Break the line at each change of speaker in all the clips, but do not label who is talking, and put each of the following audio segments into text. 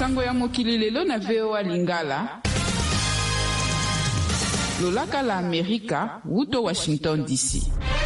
Sango ya mokili lelo na VOA Lingala. Lolaka la Amerika, wuto Washington DC.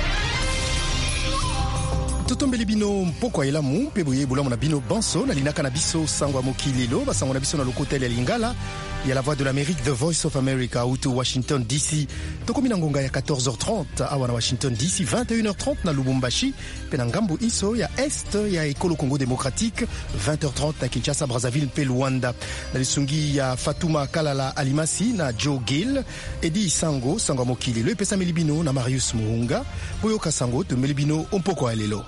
Totombeli bino mpoko ya elamu pe boye bolamu na bino banso na linaka na biso sango ya mokili lelo basango na biso na lokotel ya Lingala ya la voix de l'Amérique, The Voice of America ou to Washington DC. Tokomi na ngonga ya 14h30 awa na Washington DC, 21h30 na Lubumbashi pe na ngambo iso ya Est ya Ekolo Congo Démocratique, 20h30 na Kinshasa, Brazzaville pe Luanda. Na lisungi ya Fatuma Kalala Alimasi na Joe Gill, Edi Sango, sango ya mokili lelo epesa melibino na Marius Muhunga, boyoka sango to melibino mpoko ya lelo.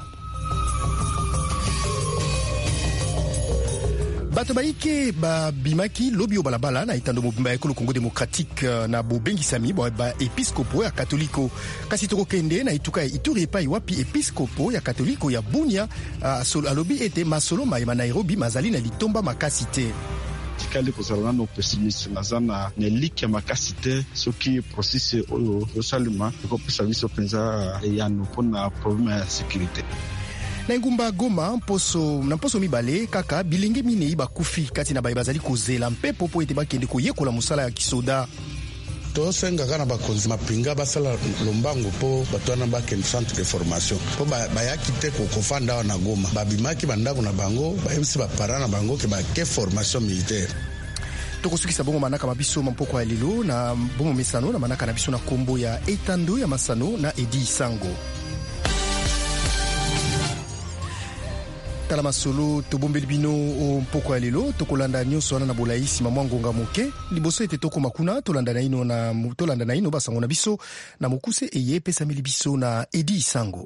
Bato baike babimaki lobi o balabala na itando mobimba ya Ekolo Congo Démocratique na bobengisami ba episkopo ya katoliko. Kasi toko kende na ituka ya Ituri epai wapi episkopo ya katoliko ya Bunia alobi ete masolo mayema Nairobi mazali na litomba makasi te.
Tikali kozala na pessimiste nazana ne like makasi te soki processus oyo yosalima ekopesa biso penza yano pona problème ya sécurité.
Na ngumba Goma na mposo mibale kaka bilenge minei bakufi kati na baye bazali kozela mpepo po ete bakende koyekola musala ya kisoda.
Tosenga kana bakonzi mapinga basala lombango po batwana bakende centre de formation po bayaki te kokofanda na Goma babimaki bandako na bango bayebisi bapara na bango ke bake formation militaire.
Tokosukisa bongo manaka mabiso mampoko ya lelo na bongo mesano na manaka na biso na kombo ya Etando ya Masano na Edi Sango. Tala masolo tobombeli bino mpoko ya lelo tokolanda nyonso wana na bolaisi mamwa ngonga moke liboso ete toko makuna tolanda na ino basango na biso na mokuse eye pesameli biso na Edi Sango.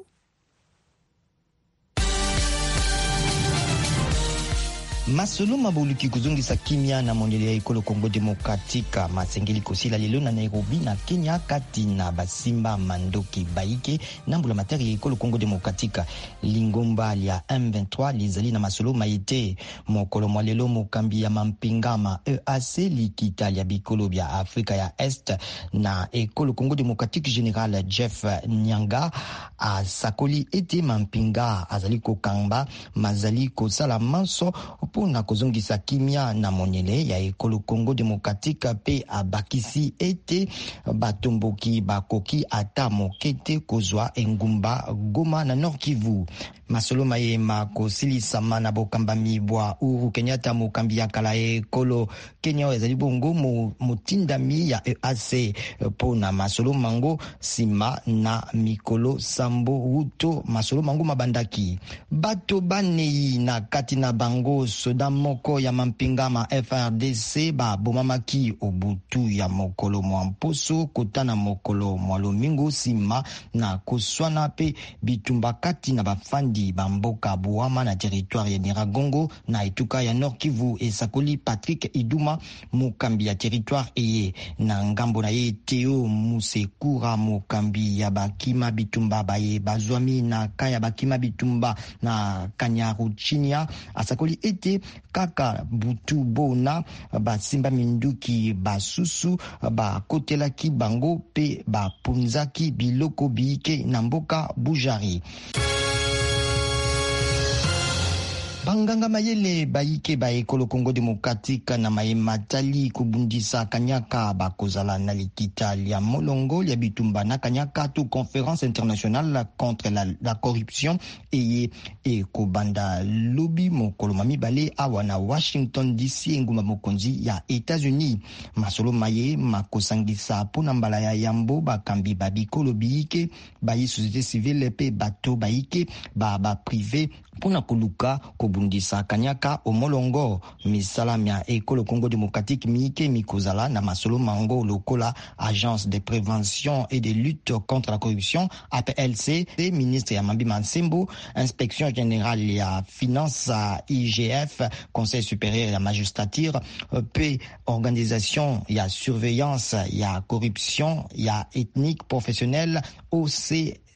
Masolo mabuluki kuzungisa kimia na mondele ya Ekolo Congo Demokratika masengeli kosila lelo na Nairobi na Kenya kati na basimba mandoki baike na mbula materi ya Ekolo Congo Demokratika lingomba ya M23 lizali na masolo maite mokolo mwa lelo mokambi ya mampingama EAC likita ya bikolo bya Afrika ya Est na Ekolo Congo Demokratique General Jeff Nyanga asakoli ete mampinga azali kokamba mazali kosala manso na kozongisa kimia na monyele ya Ekolo Congo Demokratika pe abakisi ete batomboki bakoki ata mokete kozwa engumba Goma na Nord Kivu. Masolo mayema kosilisama na bokambami bwa Uhuru Kenyatta mokambi ya kala Ekolo Kenya ezali bongo motindami ya EAC pona masolo mango sima na mikolo sambo wuto masolo mango mabandaki bato banei na kati na bango soda moko ya mampingama FRDC ba bomamaki obutu ya mokolo mwamposo kotana mokolo mwalomingo sima na koswana pe bitumba kati na bafandi bamboka buama na territoire ya Nyiragongo na etuka ya Nord Kivu esakoli Patrick Iduma mokambi ya territoire eye na ngambo na ye Teo Musekura mokambi ya bakima bitumba baye bazwami na kaya bakima bitumba na Kanyaruchinia asakoli ete kaka butu bona basimba minduki basusu bakotelaki bango pe bapunzaki biloko biike na mboka Bujari. Banganga mayele baike ba Ekolo Congo Demokratika na mayematali kubundisa Kanyaka bakozala na likita ya molongo ya bitumba na Kanyaka to conférence internationale contre la corruption eye ekobanda lobi mokolo mibale awa na Washington DC nguma mokonzi ya États-Unis. Masolo maye makosangisa pona mbala ya yambo bakambi babikolo biike bayi société civile pe bato baike ba privé pona koluka kobundisa Kanyaka omolongo misala mia Ekolo Congo Démocratique miike mikozala na masolo mango lokola agence de prévention et de lutte contre la corruption APLC ministre ya Mambi Mansembo inspection générale ya finance IGF conseil supérieur ya magistrature pe organisation ya surveillance ya corruption ya ethnique professionnelle OC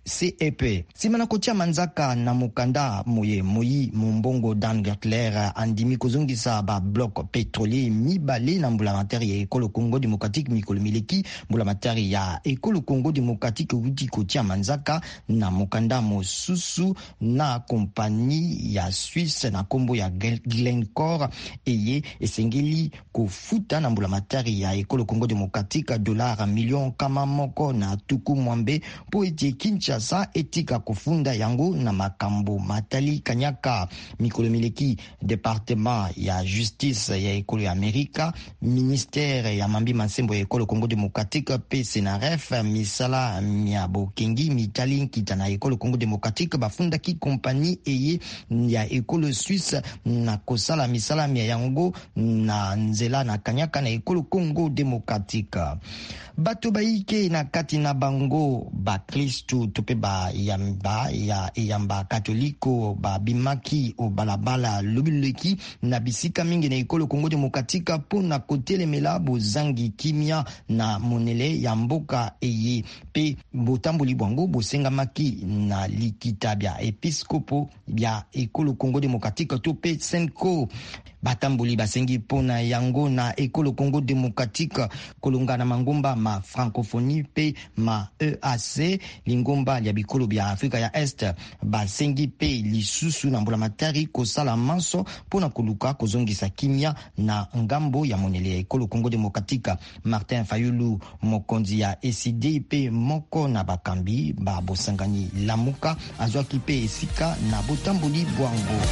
CEP. Simana kotia manzaka na mukanda moye moyi mumbongo Dan Gertler andimi kozongisa ba bloc pétrolier mibale na mbulamatari ya ekolo Congo démocratique mikolo mileki mbulamatari ya ekolo Congo démocratique wuti kotia manzaka na mukanda mosusu na kompani ya Suisse na kombo ya Glencore eye esengeli kofuta na mbulamatari ya ekolo Congo démocratique $1 million kama moko na tuku mwambe po eti Kinshasa etika kufunda yango na makambo matali kanyaka mikolo mileki département ya justice ya ekolo ya Amerika ministère ya mambi mansembo ya ekolo Congo démocratique pe Senaref misala miabo kengi mitali kita na ekolo Congo démocratique bafunda ki kompani eye ya ekolo Suisse na kosala misala mia yango na nzela na kanyaka na ekolo Congo démocratique. Bato baike na kati na bango ba Kristu tope ba yamba katoliko ba bimaki o balabala lubileki na bisika mingi na ekolo Congo démocratique pona kotelemela bozangi kimia na monele ya mboka eye pe botamboli bwango bosengamaki na likita bya episkopo bya ekolo Congo démocratique tope Senko batamboli basengi pona yango na ekolo Congo démocratique kolongana mangomba ma francophonie pe ma EAC lingomba ya bikolo bya Afrika ya Est basengi pe lisusu na mbulamatari kosala manso pona koluka kozongisa kimia na ngambo ya monele ya ekolo Congo démocratique. Martin Fayulu mokonzi ya ECD pe moko na bakambi ba bosangani lamuka azwaki pe esika na botamboli bwango.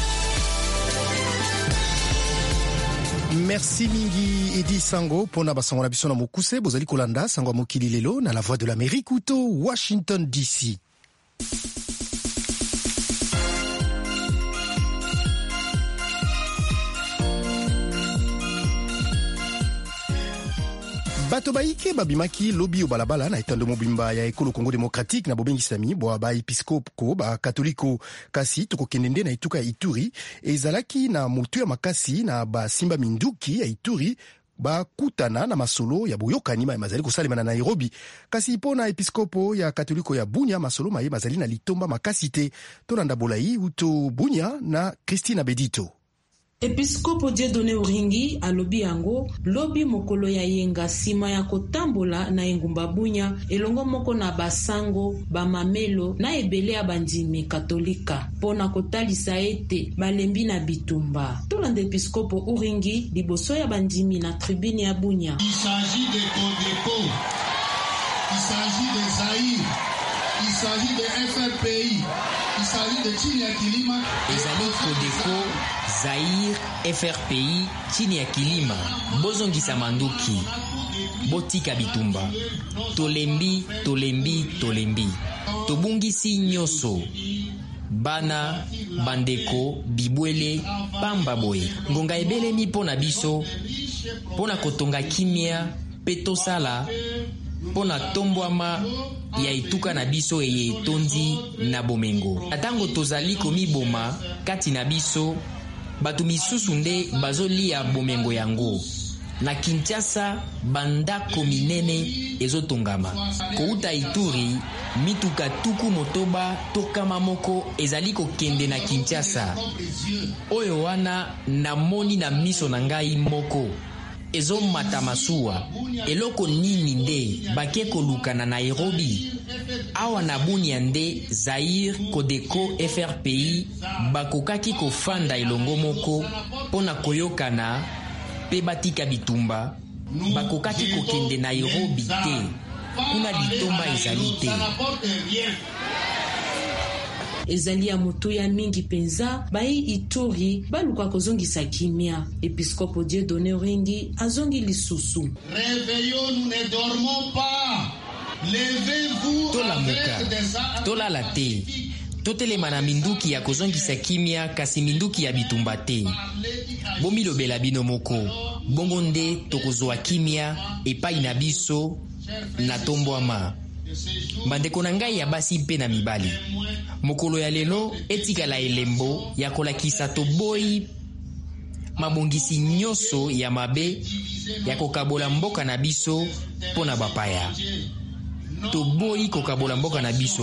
Merci mingi Edi Sango pona basango na biso na mokuse bozali kolanda sango mokili lelo na la voix de l'Amérique uto Washington DC. Bato baike babimaki lobi o balabala na etando mobimba ya ekolo Congo démocratique na bobengisami bo ba episkope ko ba katoliko kasi tokokendende na ituka ya Ituri ezalaki na motu ya makasi na ba simba minduki ya Ituri bakutana na masolo ya boyokani mazali kosalema na Nairobi kasi pona episkopo ya katoliko ya Bunia masolo maye mazali na litomba makasi te tolanda bolai uto Bunia na Christina Bedito.
Episkopo Dieudonné Uringi alobi yango lobi mokolo ya yenga sima ya kotambola na engumba Bunya elongo moko na basango bamamelo na ebele ya bandimi katolika pona kotalisa ete balembi na bitumba. Tolanda episkopo Uringi liboso ya bandimi na tribune ya Bunya.
Il s'agit de Codeco, il s'agit de Zaïre, il s'agit de FRPI, il s'agit de chini ya kilima.
Ezali Codeco, Zaïre, FRPI, chini ya kilima, bozongisa manduki, botika bitumba, tolembi, tobungisi nyoso, bana, bandeko, bibwele, pamba boye. Ngonga ebele mi pona biso, pona kotonga kimia, petosala, pona tombwama ya ituka na biso eye tondi na bomengo. Atango tozali komiboma kati na biso, batu misusu nde bazolia bomengo yango. Na Kinshasa bandako minene ezotongama. Kouta Ituri mituka tuku motoba tokama moko ezali kokende na Kinshasa. Oyo wana namoni na miso na ngai moko. Ezo matamasuwa eloko nini nde bake koluka na Nairobi awa na Bunia nde Zaïre, Codeco, FRPI bakokaki kofanda elongo moko pona koyokana pe batika bitumba bakokaki kokende Nairobi te kuna litomba ezali te.
Ezali ya moto ya mingi penza bai Ituri baluka kozongisa kimia. Episkopo Dieudonné Uringi azongi lisusu.
Réveillons, nous ne dormons pas. Levez-vous.
Tolamuka, tolala te. Totelema na minduki ya kozongisa kimia kasi minduki ya bitumba te. Bomi lobela bino moko. Bongo nde tokozwa kimia epai na biso na tombwama. Bandeko na ngai ya basi mpe na mibali. Mokolo ya lelo etikala elembo ya kolakisa toboyi mabongisi nyoso ya mabe ya kokabola mboka na biso pona bapaya. Toboyi kokabola mboka na biso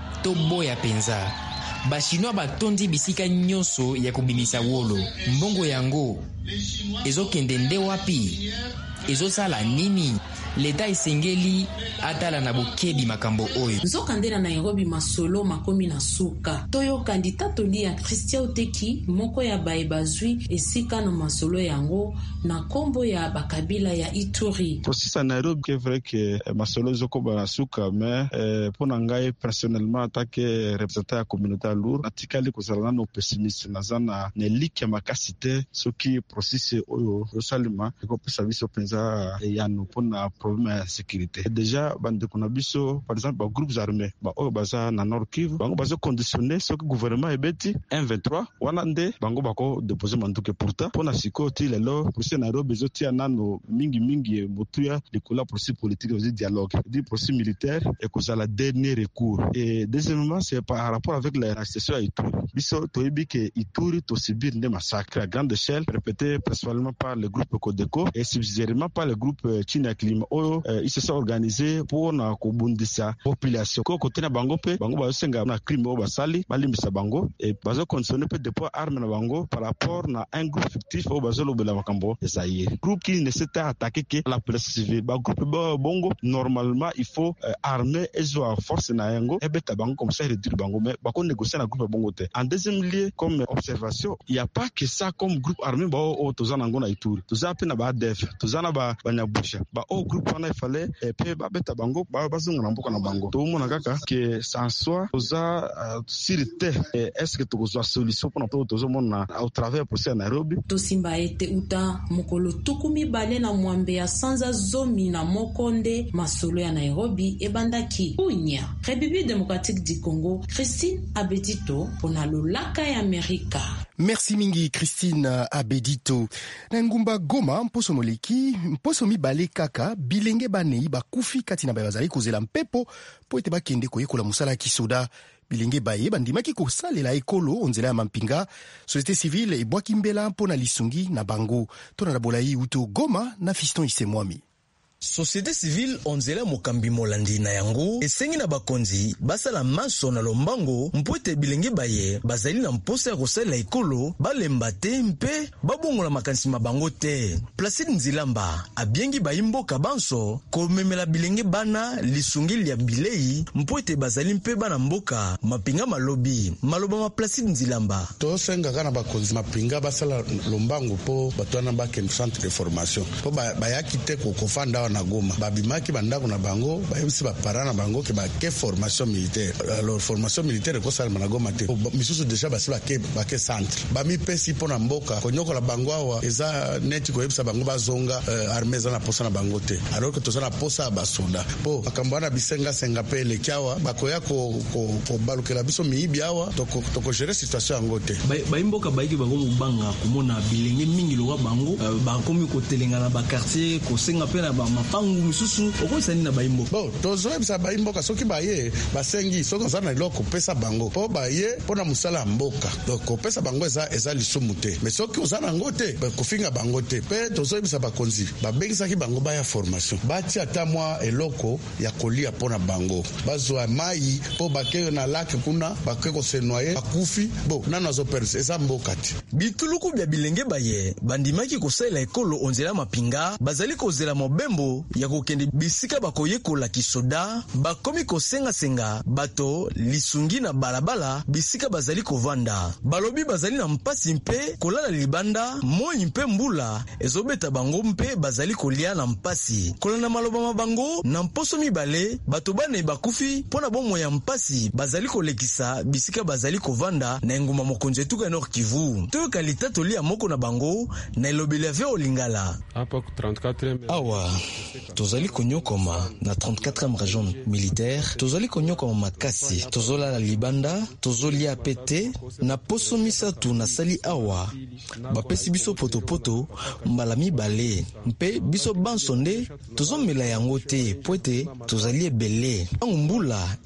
to boya penza. Bachinois batondi bisika nyonso ya kubimisa wolo. Mbongo yango ezokende nde wapi? Ezosala nini? Leta isengeli atala na bokebi makambo oyo.
Nzokande na Nairobi masolo makomi na suka. Toyo kandida toli ya Christian Oteki moko ya baebazwi esika na masolo yango na kombo ya bakabila ya Ituri.
Processus à Nairobi c'est vrai que masolo zoko ba suka mais pour ngai personnellement attaquer représentant la communauté lourd atikali kozala no pessimiste nazana ne like makasite soki processus oyo rosalima ko service penza ya no pona problème de sécurité. Déjà bande konabiso par exemple ba groupes armés ba o baza na Nord Kivu bango bazo conditionner ce que gouvernement ebeti M23 wana nde bango bako déposer manduke pourtant pona siko ti lelo processus Nairobi zotia nano mingi motuya de colla processus politique aussi dialogue dit processus militaire et que ça la dernier recours. Et deuxièmement c'est par rapport avec la situation à Ituri biso toyebi que Ituri to subir des massacres à grande échelle répétés principalement par le groupe Codeco et subsidiairement par le groupe China Climat. Ils se sont organisés pour na kobundisa population ko côté na bango pe bango ba senga na crime o basali balimbisa bango et bazo conditionner pe dépôt armes na bango par rapport na un groupe fictif o bazo lobela makambo esaye groupe qui ne s'était attaqué que la presse civile ba groupe bongo normalement il faut armer et jouer force na yango et beta bango comme ça réduire bango mais ba ko négocier na groupe bongo te. En deuxième lieu comme observation il y a pas que ça comme groupe armé ba o tozana ngo na Ituri toza pe na ba def tozana ba nyabusha ba o groupe wana ifale pe ba beta bango ba bazungu na mboka na bango to mona kaka que sans soi toza sirite est-ce que tozo solution pour na tozo mona au travers procès à Nairobi
tosimba ete uta mokolo tukumi bale na mwambe ya sanza zomi na mokonde masolo ya Nairobi ebandaki unya République démocratique du Congo. Christine Abedito pona lolaka ya Amerika.
Merci mingi Christine Abedito. Na ngumba Goma mposo moleki mposo mibale kaka bilenge banei bakufi kati na bazali kozela mpepo po ete bakende koyekola musala ya kisoda. Bilenge baye bandimaki kosalela ekolo onzela ya mampinga. Société civile ebwaki mbela mpona lisungi na bango. Tona na bolai uto Goma na Fiston Isemwami.
Société civile onzela mokambi molandi na yango esengi na bakonzi basala maso na lombango mpoete bilenge baye bazali na mposa ya kosalela ekolo balemba te mpe babongola makanisi mabango te. Placide Nzilamba abiengi bayimboka banso komemela bilenge bana lisungili ya bilei mpoete bazali mpe bana mboka mapinga malobi maloba ma Placide Nzilamba
tosenga kana bakonzi mapinga basala lombango po batwana bakende centre de formation po bayaki te kokofanda na Goma babimaki bandako na bango bayebisi bapara na bango ke bake formation militaire. Alors formation militaire ko sala na Goma te misusu deja basi bake centre bami pesi pona mboka konyokola bango awa eza neti ko yebisa bango bazonga armée za na posa na bango te alors que tozana posa basoda po akambana bisenga senga pele kyawa bakoya ko balukela biso miibi awa toko gérer situation yango te
bayimboka bayiki bango mubanga komona bilenge mingi lowa bango bakomi ko telenga na ba quartier ko senga pe na ba mapangu misusu okosani na bayimbo
bo tozoyebisa bayimboka soki baye basengi soki ozana iloko kopesa bango po baye mpona mosala ya mboka donc kopesa bango eza lisumu te mais soki ozana yango te kofinga bango te mpe tozoyebisa bakonzi babengisaki bango baya formation batia ata mwa eloko ya kolia mpona bango bazwa mai po bake na lake kuna bake kosenoye bakufi bo nano azoperse eza mboka te.
Bituluku bya bilenge baye bandimaki kosalela ekolo onzela mapinga bazali kozela mobembo ya kokende bisika bakoyekola kisoda bakomi kosenga bato lisungi na balabala bisika bazali kovanda balobi bazali na mpasi mpe kolala libanda moi mpe mbula ezobeta bango mpe bazali kolia na mpasi kolanda maloba mabango na mposo mibale bato bana bakufi pona bomo ya mpasi bazali kolekisa bisika bazali kovanda na enguma mokonzi etuka Nord Kivu to kalita tolia moko na bango na elobeli ave olingala
hapa ku 34
awa tozali konyokoma na 34e région militaire tozali konyokoma makasi tozola la libanda tozolia pete na poso misatu na sali awa bapesi biso potopoto mbala mibale mpe biso bansonde tozomela yango te poete tozali ebele mbula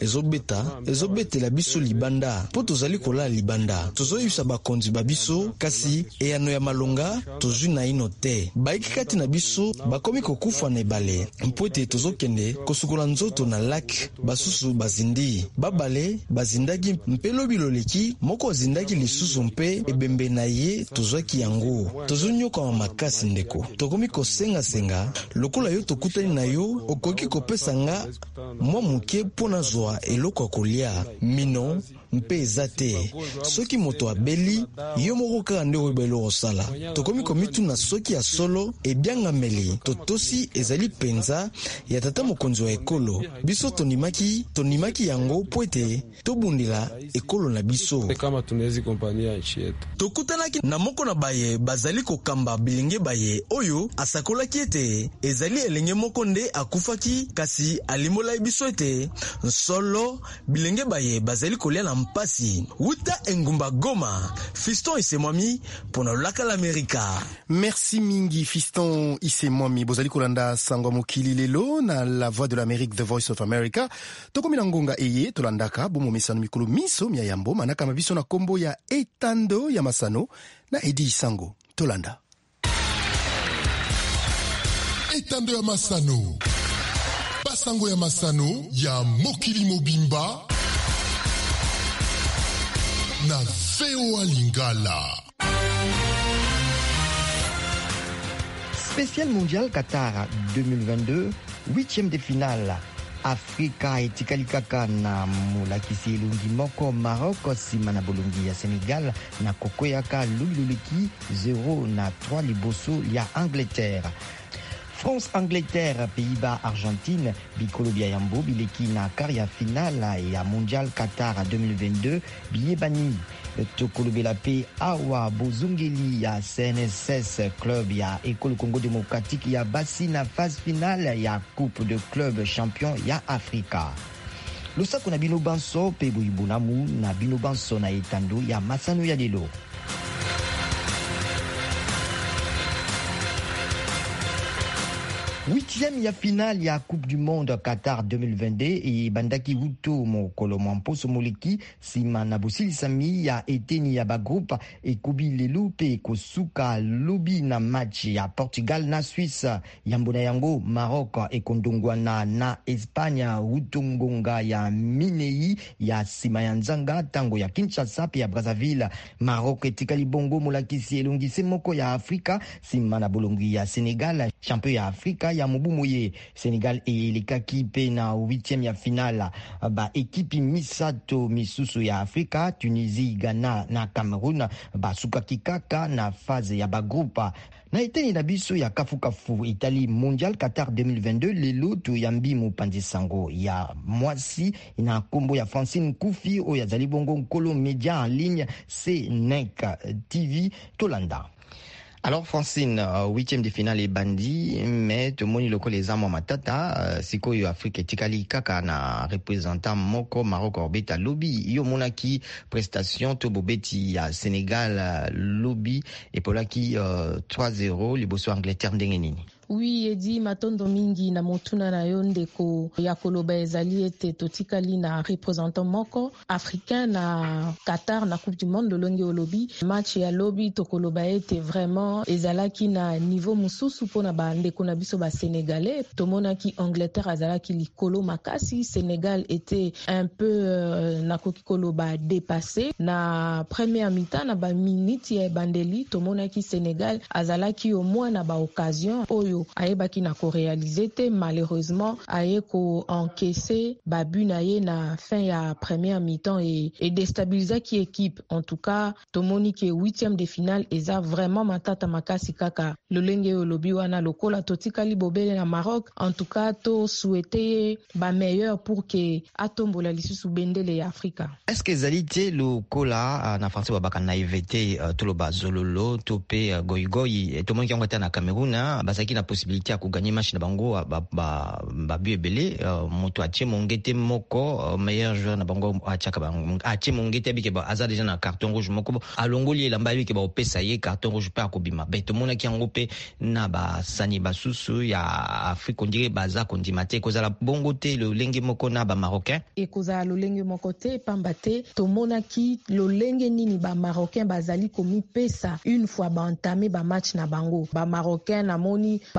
ezobetela biso libanda po tozali kola libanda tozoyebisa bakonzi babiso kasi eyano ya malonga tozwi na ino te baiki kati na biso bakomi kokufa na na ebale mpo ete tozokende kosukola nzoto na lak basusu bazindi babale bazindaki mpe lobi loleki moko azindaki lisusu mpe ebembe na ye tozwaki yango tozonyokama makasi ndeko tokomi kosenga lokola yo tokutani na yo okoki kopesa nga mwa moke mpo nazwa eloko ya kolia mino mpe eza te soki moto abeli yo moko kaka nde oyeba eloko osala tokomi komituna soki ya solo ebiangameli totosi ezali penza ya tata mokonzi wa ekolo biso tonimaki yango po ete tobundela ekolo na biso tokutanaki na moko na baye bazali kokamba bilenge baye oyo asakolaki ete ezali elenge moko nde akufaki kasi alimolai biso ete nsolo bilenge baye bazali kolia na mpasi wuta engumba Goma. Fiston Isemwami pona laka l'Amerika.
Merci mingi Fiston Isemwami bozali kolanda sangwa mokili lelo na la voix de l'Amérique, The Voice of America. Tokomi na ngonga eye tolandaka bomo misano mikolo miso mia yambo manaka mabiso na kombo ya etando ya masano na Edi Isango tolanda.
Etando ya masano basango ya masano ya mokili mobimba na VOA Lingala.
Spécial mondial Qatar 2022, 8e de finale. Afrika etikali kaka na mulakisi elongi moko Maroc sima na bolongi ya Senegal na kokoyaka lululiki 0-3 liboso ya Angleterre. France, Angleterre, Pays-Bas, Argentine, bikolo bia yambo bileki na karia finala ya mondial Qatar 2022 biyebani tokolobela pe awa bozungeli ya CNSS club ya École Congo Démocratique ya basi na phase finale ya Coupe de Club Champion ya Afrika. Losako na bino banso pe boyibonamu na bino banso na etando ya masano ya lelo. 8e ya finale ya Coupe du Monde Qatar 2022 et bandaki wuto mokolo mwamposo moleki sima na bosilisami ya eteni ya bagroupe ekobi lelo pe kosuka lobi na match ya Portugal na Suisse yambo na yango Maroc ekondongwana na Espagne wuto ngonga ya minei ya sima ya nzanga tango ya Kinshasa pe ya Brazzaville. Maroc etikali bongo molakisi elongisi moko ya Afrika sima na bolongi ya Senegal champion ya Afrika ya mobu moye. Senegal elekaki pe na 8e ya finala ba ekipi misato misusu ya Afrika, Tunisie, Ghana na Cameroun basukaki kaka na phase ya bagroupa. Na eteni na biso ya kafukafu Italie mondial Qatar 2022 lelo to yambi mopanzi sango ya mwasi na kombo ya Francine Koufi o ya zali bongo nkolo media en ligne CNEC TV Tolanda. Alors Francine, 8e de finale bandi, mais tout le monde loko les amo matata, siko yo Afrique tikali kaka na représentant moko Maroc orbeta lobby, yo monaki prestation to bobeti ya Sénégal lobby et polaki 3-0 liboso Angleterre ndenge nini.
Oui, edi matondo mingi na motuna na yo ndeko ya koloba ezali ete totikali na représentant moko africain na Qatar na Coupe du Monde lolongi olobi match ya lobby to koloba ete vraiment ezalaki na niveau mususu pona ba ndeko na biso ba sénégalais tomonaki Angleterre azalaki likolo makasi. Sénégal était un peu na koki koloba dépassé na première mi-temps na ba minute ya bandeli tomonaki Sénégal azalaki au moins na ba occasion oyo ayebaki na ko réaliser te. Malheureusement aye ko encaisser babu na ye na fin ya première mi-temps et déstabiliser ki équipe. En tout cas tomoni ke 8e de finale eza vraiment matata makasi kaka lolenge olobi wana lokola totikali bobele na Maroc. En tout cas to souhaiter ba meilleur pour que atombola lisusu bendele ya Afrika.
Est-ce que zalité lokola na français babaka na ivete toloba zololo topé goigoi tomoni ki ngota na Cameroun basaki na possibilité à gagner match na bango ba buebele moto atie mongete moko meilleur joueur na bango achaka bango atie mongete bike ba aza déjà na carton rouge moko alongoli elamba bike ba opesa ye carton rouge pa kobima beto mona ki yango pe na ba sani basusu ya Afrique ondire baza kondimate kozala bongo te le lenge moko na ba marocain
e kozala lo lenge moko te pambate to mona ki lo lenge nini ba marocain bazali komi pesa une fois ba entamé ba match na bango ba marocain na moni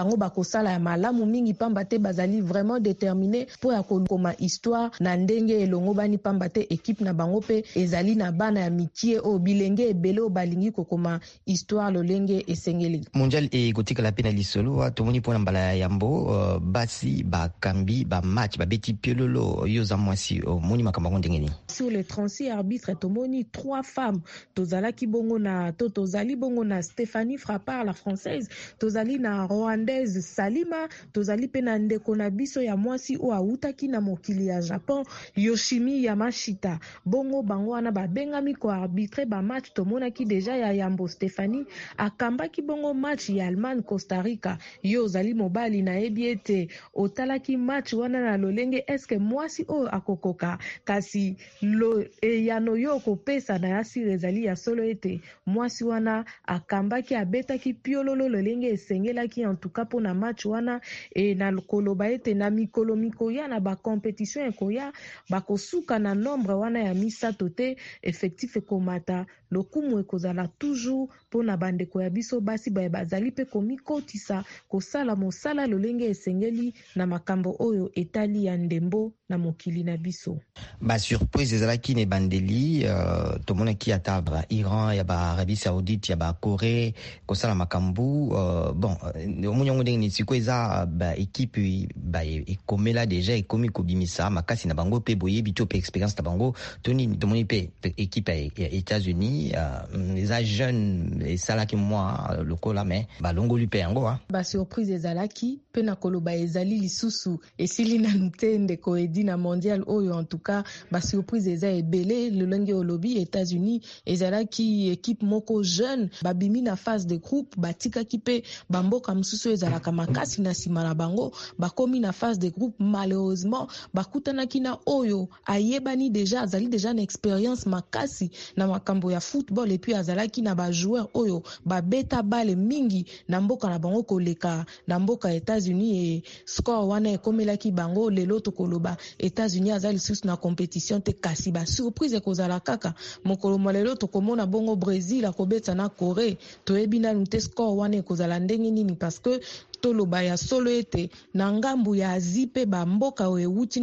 bango bakosala ya malamu mingi pamba te bazali vraiment déterminé po ya kokoma histoire na ndenge elongo bani pamba te équipe na bango pe ezali na bana ya mitie o bilenge ebele o balingi kokoma histoire lolenge esengeli
mondial ekotikala pe na lisolo tomoni mpona mbala ya yambo basi bakambi bamatch babeti piololo yoza mwasi omoni makambo yango ndenge nini.
Sur les 36 arbitres tomoni 3 femmes tozalaki bongo na tozali bongo na Stéphanie Frappard la française, tozali na rwandaise Salima, tozali pe na ndeko na biso ya mwasi o autaki na mokili ya Japon Yoshimi Yamashita. Bongo bango wana babengami ko arbitre ba match tomonaki deja ya yambo Stéphanie akambaki bongo match ya Allemagne Costa Rica. Yo zali mobali na ebiete otalaki match wana na lolenge eske mwasi o akokoka kasi lo eyano yo kopesa na yasi rezali ya solo ete mwasi wana akambaki abetaki piololo lolenge esengelaki en tout cas pour na match wana na koloba ete na mikolo mikoya na ba compétition ekoya bakosuka na nombre wana ya misato te effectif ekomata lokumu ekozala toujours pour na bandeko ya biso basi bazali pe komikotisa kosala mosala lolenge esengeli na makambo oyo etali ya ndembo na mokili na biso.
Ba surprise ezalaki ne bandeli tomonaki ata ba Iran ya ba Arabie Saoudite ya ba Corée kosala makambu bon omunyango ndenge nitsiko eza ba équipe ba ekomela déjà ekomi kobimisa makasi na bango pe boyebi to pe expérience na bango tomoni pe équipe ya États-Unis les jeunes esalaki moi lokola mais balongoli pe yango
ba surprise ezalaki pe na koloba ezali lisusu esili na ntende ko na mondial oyo en tout cas ba surprise eza ebele lolenge olobi États-Unis ezalaki équipe moko jeune babimi na phase de groupe batikaki pe bamboka msusu ezalaka makasi na sima na bango bakomi na phase de groupe malheureusement bakutanaki na oyo ayebani déjà azali déjà na expérience makasi na makambo ya football et puis azalaki na ba joueur oyo babeta bale mingi na mboka na bango koleka na mboka États-Unis et score wana ekomelaki bango lelo tokoloba États-Unis azali lisusu na compétition te kasi ba surprise ekozala kaka mokolo malelo tokomona bongo Brésil akobeta na Corée toyebi nanu te score wana ekozala ndenge nini parce que toloba ya solo ete na ngambu ya Asie pe bamboka oyo ewuti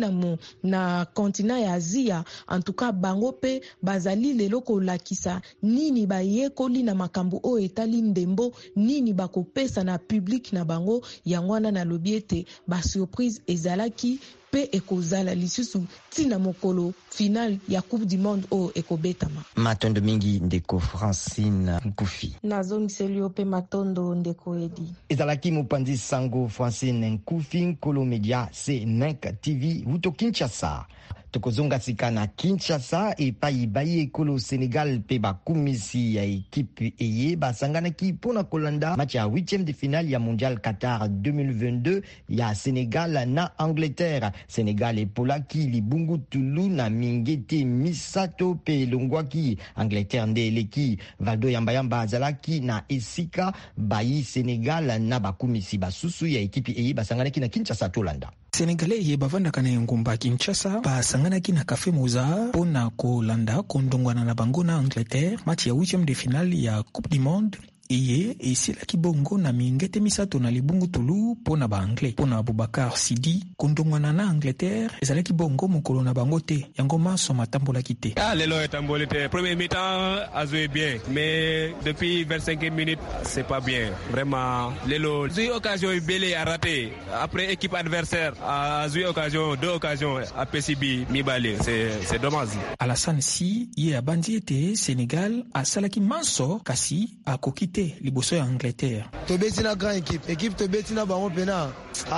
na continent ya Asia en tout cas bango pe bazali lelo kolakisa nini bayekoli na makambo oyo etali ndembo nini bakopesa na public na bango yango wana na lobi ete ba surprise ezalaki pe ekozala lisusu tina mokolo final ya Coupe du Monde o ekobetama.
Matondo mingi ndeko Francine Nkufi.
Nazongiselio pe matondo ndeko Edi.
Ezalaki mopanzi sango Francine Nkufi Nkolo Media c'est Nek TV wuto Kinshasa. Tokozonga sika na Kinshasa epai bayi ekolo Sénégal pe bakumisi ya équipe eye basanganaki pona kolanda match ya 8e de finale ya mondial Qatar 2022 ya Sénégal na Angleterre. Sénégal epolaki libungu tulu na mingete misato pe longwaki Angleterre nde eleki Valdo Yamba azalaki na esika bayi Sénégal na bakumisi basusu ya équipe eye basanganaki na Kinshasa tolanda.
Sénégalais ye bavandaka na ngumba Kinshasa basanganaki na Café Moza pona kolanda kondongwana na bango na Angleterre match ya 8e de finale ya Coupe du Monde iye esilaki bongo na mingete misato na libungu tulu pona ba anglais pona Boubacar Sidi kondongwana na Angleterre ezalaki bongo mokolo na bango te yango maso matambolaki te.
Lelo etamboli te. Premier mi-temps a joué bien mais depuis 25 minutes c'est pas bien vraiment. Lelo j'ai occasion belé à rater après équipe adversaire a joué occasion 2 occasions à PCB mi balé c'est dommage.
Alassane Si ye abandi ete Sénégal asalaki manso kasi akokite liboso ya Angleterre.
Tobeti na grand équipe tobeti na bango pena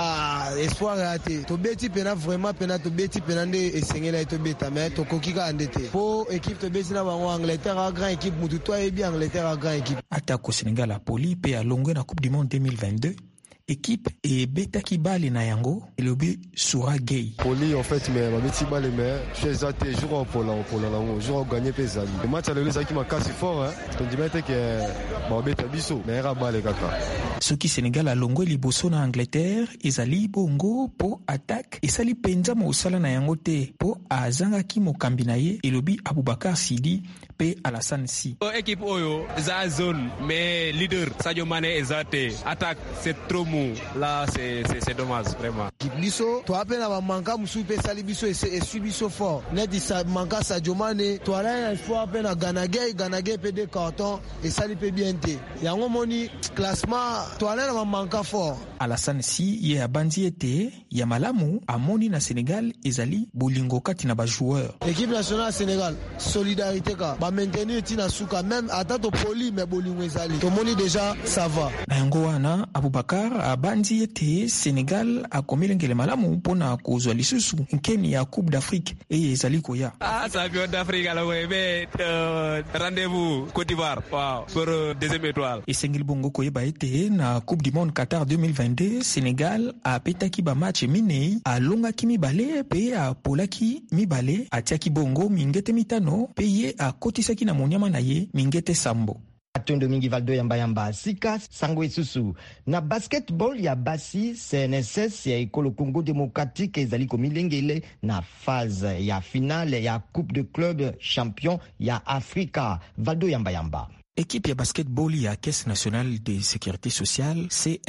espoir raté tobeti pena vraiment pena tobeti pena nde esengela tobeta mais tokokika andete po équipe tobeti na bango Angleterre a grand équipe mutu to ebi Angleterre a grand équipe
atako Sénégal a poli pe a longwe na Coupe du Monde 2022 équipe et betaki bale na yango elobi Soura Gay.
Poli en fait mais babeti bale mais chez até jour pour la jour gagner pe zali. Le match le zaki makasi fort hein. On dit maintenant que babeta biso mais ra bale kaka.
Ce qui Sénégal a longwe liboso na Angleterre ezali bongo po attaque esali penza mo sala na yango te po azanga ki mokambi na ye elobi Aboubacar Sidi pe Alassane Si.
Équipe oyo za zone mais leader Sadio Mané ezate attaque c'est trop mou. Là, c'est dommage, vraiment.
Biso, toi, appelles à manka, moussou, sali biso, et suis biso fort. Net, ça manka, sa Jomane, toi, là, il faut appeler à Ganagay, PD carton, et sali peut bien te. Yango moni, classement, toi, là, manka fort.
Alassane si, y a bandi ete, y a malamu, a moni na Sénégal, ezali, bolingo kati na ba joueur.
Équipe nationale Sénégal, solidarité ka, ba maintenir tina souka, même à tato poli, mais bolingo ezali. To moni déjà, ça va.
Na yango wana, Aboubakar, a bandi ete, Sénégal, a komilengele malamu, pona kozwa lisusu, nkeni ya Coupe d'Afrique, et ezali koya.
Champion d'Afrique, alors, mais, rendez-vous, Côte d'Ivoire, wow, pour deuxième étoile.
Et Sengil Bongo koyeba ete, na Coupe du Monde Qatar 2022, Sénégal, a petaki ba match minei, a longaki mibale, pe a polaki mibale, a tiaki bongo, mingete mitano, peye a kotisaki na monyama na ye, mingete sambo.
Atondo mingi Valdo yamba sika sango esusu na basketball ya basi CNSS ya ekolo Congo Démocratique ezali komilengele na phase ya finale ya Coupe de Club Champion ya Afrika. Valdo yamba.
Équipe ya basketball ya Caisse nationale de sécurité sociale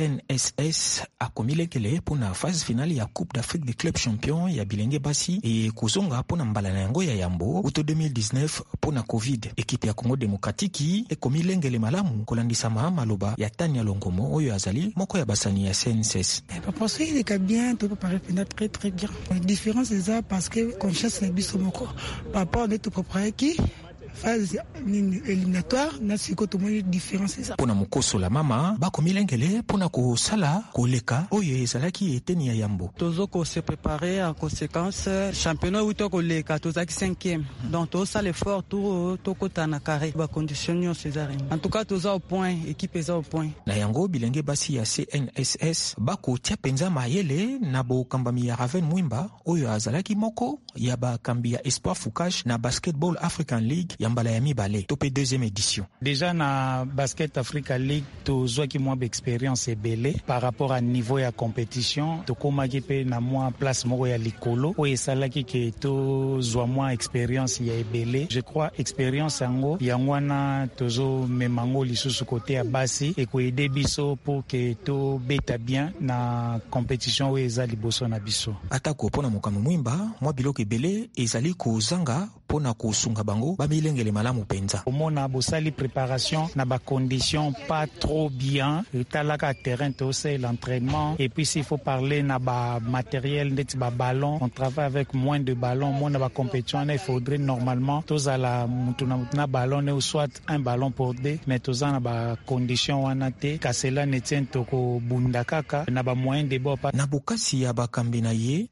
CNSS a komilengele pona phase finale ya Coupe d'Afrique des clubs champions ya bilenge basi e kozonga pona mbala na yango ya yambo uto 2019 pona Covid. Équipe ya Congo Démocratique e komilengele malamu kolandisa maloba ya Tania Longomo oyo azali moko ya basani ya CNSS.
Parce qu'il est bien, tout préparer très très bien. La différence c'est ça parce que conscience na biso moko papa on est tout préparé qui phase éliminatoire na siko to moyo différence ça
pona mokoso la mama ba komilengele pona ko sala koleka oyo ezalaki eteni ya yambo
tozo ko se préparer en conséquence championnat où to koleka tozaki 5e donc to ça l'effort to kota na carré ba condition Césarine en tout cas toza au point équipe eza au point
na yango bilenge basi ya CNSS ba ko tia penza mayele na bo kambami ya Raven Mwimba oyo azalaki moko ya ba kambi ya Espoir Foucache na Basketball African League yambala ya mibale topé deuxième édition.
Déjà na Basket Africa League to zwaki mwa expérience ebele par rapport à niveau ya compétition to komaki pe na mwa place moko ya likolo o esalaki ke to zwa mwa expérience ya ebele. Je crois expérience yango yangwana tozo memango lisusu côté ya basi et ko aider biso pour que to beta bien na compétition o ezali boso na biso.
Atako pona mokambi Mwimba mwa biloko ebele ezali kozanga pona kosunga bango bamilengele malamu penza.
Omona bosali préparation na ba conditions pas trop bien, talaka terrain to c'est l'entraînement et puis s'il faut parler na ba matériel net ba ballon, on travaille avec moins de ballons, moins na ba compétition, il faudrait normalement tous à la mutuna ballon ou soit un ballon pour deux, mais tous na ba condition wana te kasela netien toko bundakaka na ba moyen de bo
na bokasi ya ba kambina ye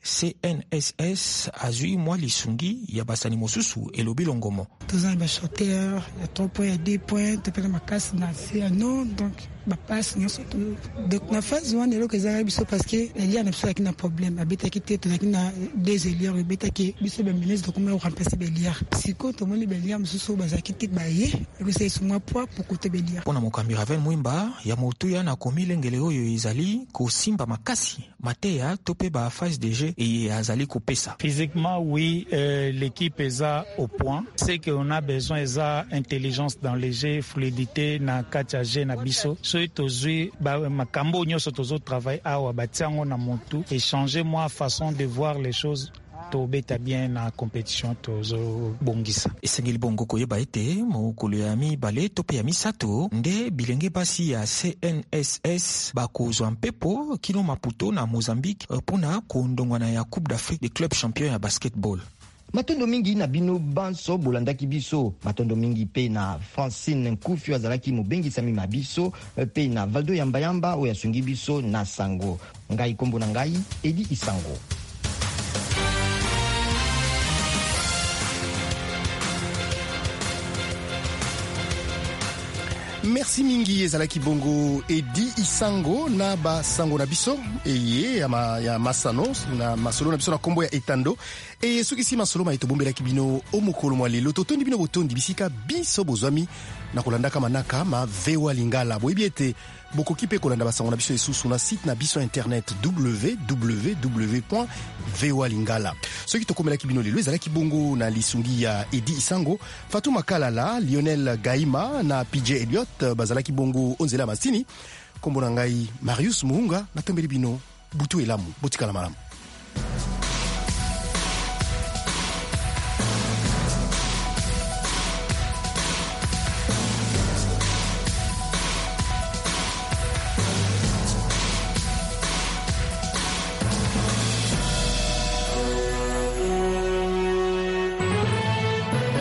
CNSS azui mwa lisungi ya basani mosusu elobi Longomo.
Tous les chanteurs, il y a 3 points, il y a 2 points, tu peux ma casse non, donc ma passe donc la phase one est là que ça biso parce que il y a un problème habite qui était na des élières habite qui biso be ministre de comment remplacer Béliard si ko to moni Béliard mususu bazaki ti baye que c'est sur moi poids pour côté Béliard
pona mokambi Raven Mwimba ya motuya na komilengele oyo izali ko simba makasi mateya topé ba phase de jeu et azali ko pesa
physiquement oui l'équipe est au point c'est que on a besoin eza intelligence dans les jeux fluidité na katia jeu na biso so tozui ba makambo nyoso tozo travail awa batiango na motu échanger moi façon de voir les choses to beta bien na compétition tozo bongisa
esengeli bongo koyeba ete mokolo ya mibale tope ya misato nde bilenge basi ya CNSS bakozwa mpepo kino Maputo na Mozambique pona kondongwana ya Coupe d'Afrique des clubs champions ya basketball.
Matondo mingi na bino banso bolandaki biso matondo mingi pe na Francine Nkufi azalaki mobengisa mi mabiso pe na Valdo Yamba oya sungi biso na sango ngai kombo na ngai Edi Isango.
Merci mingi ezalaki bongo Edi Isango na ba sango na biso eye ya masano na masolo na biso na kombo ya etando e soki si masolo ma etobombelaki bino omokolo mwa lelo totondi bino botondi bisika biso bozwami na kolandaka manaka ma VOA Lingala boyebi ete bokoki pe kolanda basango na biso esusu na site na biso internet www.voalingala. Soki tokomelaki bino lelo ezalaki bongo na lisungi ya Edi Isango, Fatuma Kalala, Lionel Gaima na PJ Elliott bazalaki bongo onzela masini. kombo na ngai Marius Muhunga natembeli bino butu elamu botikala malamu.